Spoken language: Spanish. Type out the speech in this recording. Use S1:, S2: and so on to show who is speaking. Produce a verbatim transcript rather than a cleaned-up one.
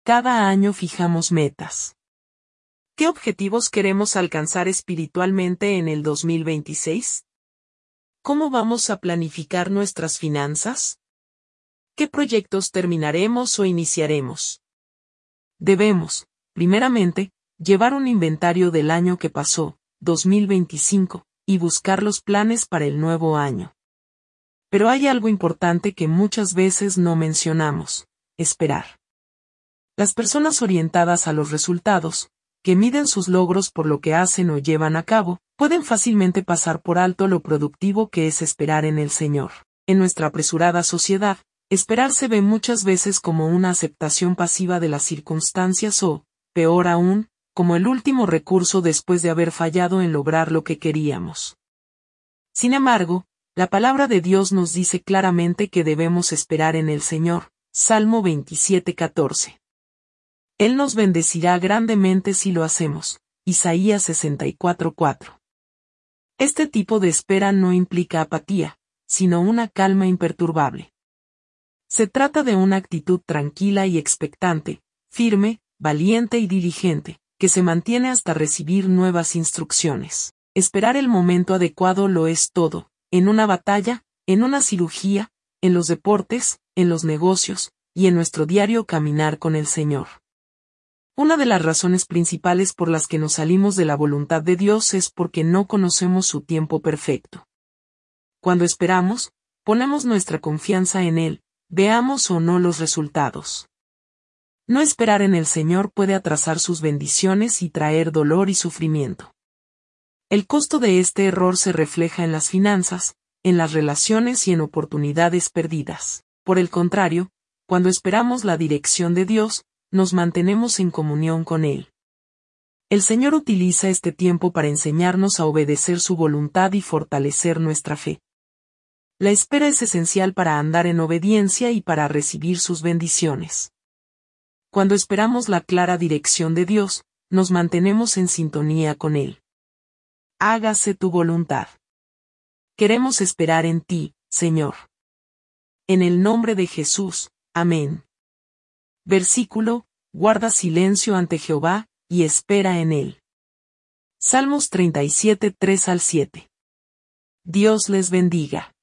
S1: Cada año fijamos metas. ¿Qué objetivos queremos alcanzar espiritualmente en el dos mil veintiséis? ¿Cómo vamos a planificar nuestras finanzas? ¿Qué proyectos terminaremos o iniciaremos? Debemos, primeramente, llevar un inventario del año que pasó, dos mil veinticinco, y buscar los planes para el nuevo año. Pero hay algo importante que muchas veces no mencionamos: esperar. Las personas orientadas a los resultados, que miden sus logros por lo que hacen o llevan a cabo, pueden fácilmente pasar por alto lo productivo que es esperar en el Señor. En nuestra apresurada sociedad, esperar se ve muchas veces como una aceptación pasiva de las circunstancias o, peor aún, como el último recurso después de haber fallado en lograr lo que queríamos. Sin embargo, la palabra de Dios nos dice claramente que debemos esperar en el Señor. Salmo veintisiete catorce. Él nos bendecirá grandemente si lo hacemos. Isaías sesenta y cuatro cuatro. Este tipo de espera no implica apatía, sino una calma imperturbable. Se trata de una actitud tranquila y expectante, firme, valiente y diligente, que se mantiene hasta recibir nuevas instrucciones. Esperar el momento adecuado lo es todo, en una batalla, en una cirugía, en los deportes, en los negocios, y en nuestro diario caminar con el Señor. Una de las razones principales por las que nos salimos de la voluntad de Dios es porque no conocemos su tiempo perfecto. Cuando esperamos, ponemos nuestra confianza en Él, veamos o no los resultados. No esperar en el Señor puede atrasar sus bendiciones y traer dolor y sufrimiento. El costo de este error se refleja en las finanzas, en las relaciones y en oportunidades perdidas. Por el contrario, cuando esperamos la dirección de Dios, nos mantenemos en comunión con Él. El Señor utiliza este tiempo para enseñarnos a obedecer su voluntad y fortalecer nuestra fe. La espera es esencial para andar en obediencia y para recibir sus bendiciones. Cuando esperamos la clara dirección de Dios, nos mantenemos en sintonía con Él. Hágase tu voluntad. Queremos esperar en ti, Señor. En el nombre de Jesús, amén. Versículo: guarda silencio ante Jehová, y espera en Él. Salmos treinta y siete, tres al siete. Dios les bendiga.